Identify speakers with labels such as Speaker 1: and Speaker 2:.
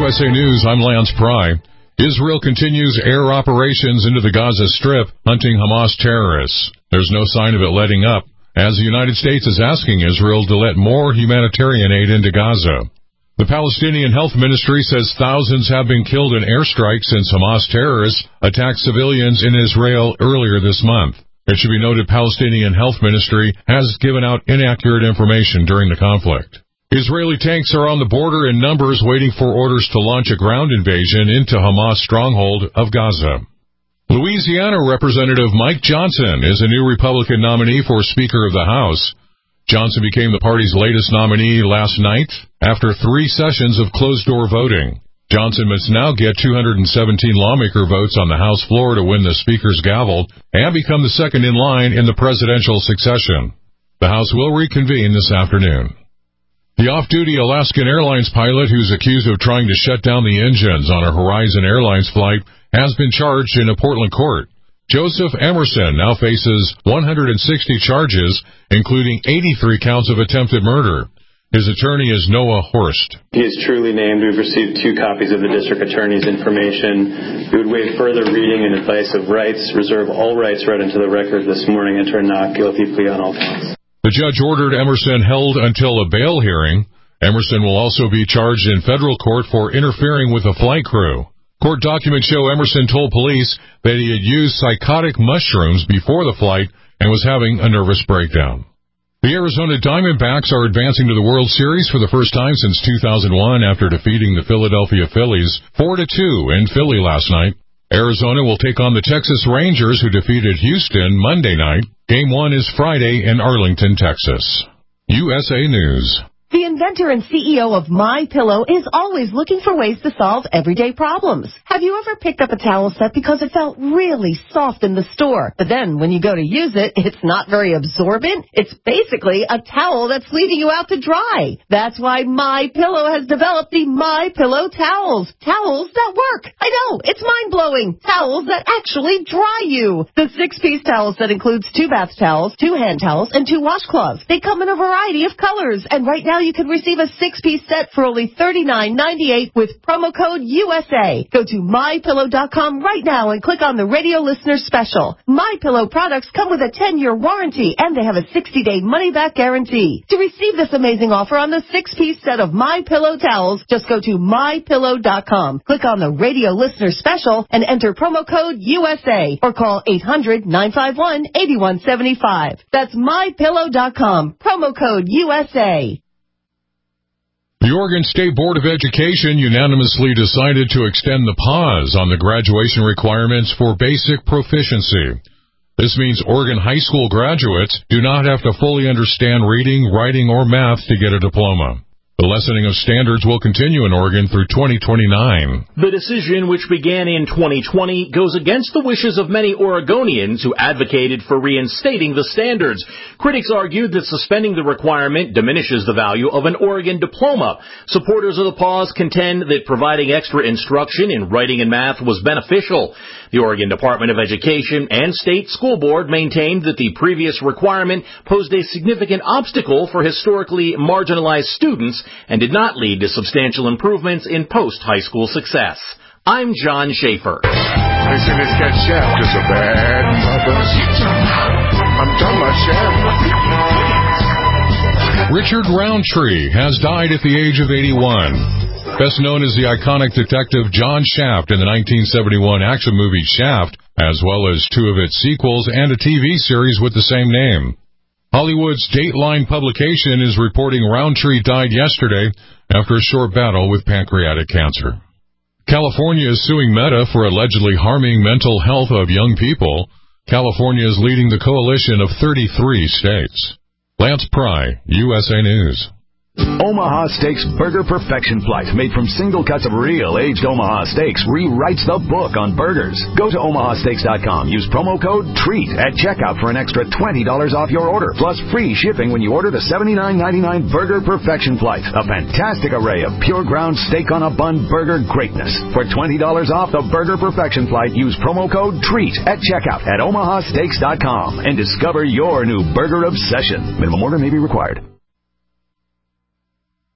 Speaker 1: USA News, I'm Lance Pry. Israel continues air operations into the Gaza Strip, hunting Hamas terrorists. There's no sign of it letting up, as the United States is asking Israel to let more humanitarian aid into Gaza. The Palestinian Health Ministry says thousands have been killed in airstrikes since Hamas terrorists attacked civilians in Israel earlier this month. It should be noted Palestinian Health Ministry has given out inaccurate information during the conflict. Israeli tanks are on the border in numbers waiting for orders to launch a ground invasion into Hamas stronghold of Gaza. Louisiana Representative Mike Johnson is a new Republican nominee for Speaker of the House. Johnson became the party's latest nominee last night after 3 sessions of closed-door voting. Johnson must now get 217 lawmaker votes on the House floor to win the Speaker's gavel and become the second in line in the presidential succession. The House will reconvene this afternoon. The off-duty Alaskan Airlines pilot who's accused of trying to shut down the engines on a Horizon Airlines flight has been charged in a Portland court. Joseph Emerson now faces 160 charges, including 83 counts of attempted murder. His attorney is Noah Horst.
Speaker 2: He is truly named. We've received 2 copies of the district attorney's information. We would waive further reading and advice of rights, reserve all rights read into the record this morning, enter a not guilty plea on all counts.
Speaker 1: The judge ordered Emerson held until a bail hearing. Emerson will also be charged in federal court for interfering with a flight crew. Court documents show Emerson told police that he had used psychotic mushrooms before the flight and was having a nervous breakdown. The Arizona Diamondbacks are advancing to the World Series for the first time since 2001 after defeating the Philadelphia Phillies 4-2 in Philly last night. Arizona will take on the Texas Rangers, who defeated Houston Monday night. Game 1 is Friday in Arlington, Texas. USA News.
Speaker 3: The inventor and CEO of MyPillow is always looking for ways to solve everyday problems. Have you ever picked up a towel set because it felt really soft in the store, but then when you go to use it, it's not very absorbent? It's basically a towel that's leaving you out to dry. That's why MyPillow has developed the MyPillow towels. Towels that work. I know, it's mind-blowing. Towels that actually dry you. The 6-piece towel set includes 2 bath towels, 2 hand towels, and 2 washcloths. They come in a variety of colors, and right now you can receive a 6-piece set for only $39.98 with promo code USA. Go to MyPillow.com right now and click on the radio listener special. MyPillow products come with a 10-year warranty, and they have a 60-day money-back guarantee. To receive this amazing offer on the 6-piece set of MyPillow towels, just go to MyPillow.com. Click on the radio listener special and enter promo code USA or call 800-951-8175. That's MyPillow.com. Promo code USA.
Speaker 1: The Oregon State Board of Education unanimously decided to extend the pause on the graduation requirements for basic proficiency. This means Oregon high school graduates do not have to fully understand reading, writing, or math to get a diploma. The lessening of standards will continue in Oregon through 2029.
Speaker 4: The decision, which began in 2020, goes against the wishes of many Oregonians who advocated for reinstating the standards. Critics argued that suspending the requirement diminishes the value of an Oregon diploma. Supporters of the pause contend that providing extra instruction in writing and math was beneficial. The Oregon Department of Education and State School Board maintained that the previous requirement posed a significant obstacle for historically marginalized students and did not lead to substantial improvements in post-high school success. I'm John Schaefer.
Speaker 5: Listen, this cat Shaft is a bad mother. I'm talking about Shaft.
Speaker 1: Richard Roundtree has died at the age of 81. Best known as the iconic detective John Shaft in the 1971 action movie Shaft, as well as 2 of its sequels and a TV series with the same name. Hollywood's Dateline publication is reporting Roundtree died yesterday after a short battle with pancreatic cancer. California is suing Meta for allegedly harming mental health of young people. California is leading the coalition of 33 states. Lance Pry, USA News.
Speaker 6: Omaha Steaks Burger Perfection Flight, made from single cuts of real aged Omaha steaks, rewrites the book on burgers. Go to omahasteaks.com. Use promo code TREAT at checkout for an extra $20 off your order, plus free shipping when you order the $79.99 Burger Perfection Flight. A fantastic array of pure ground steak on a bun burger greatness. For $20 off the Burger Perfection Flight, use promo code TREAT at checkout at omahasteaks.com and discover your new burger obsession. Minimum order may be required.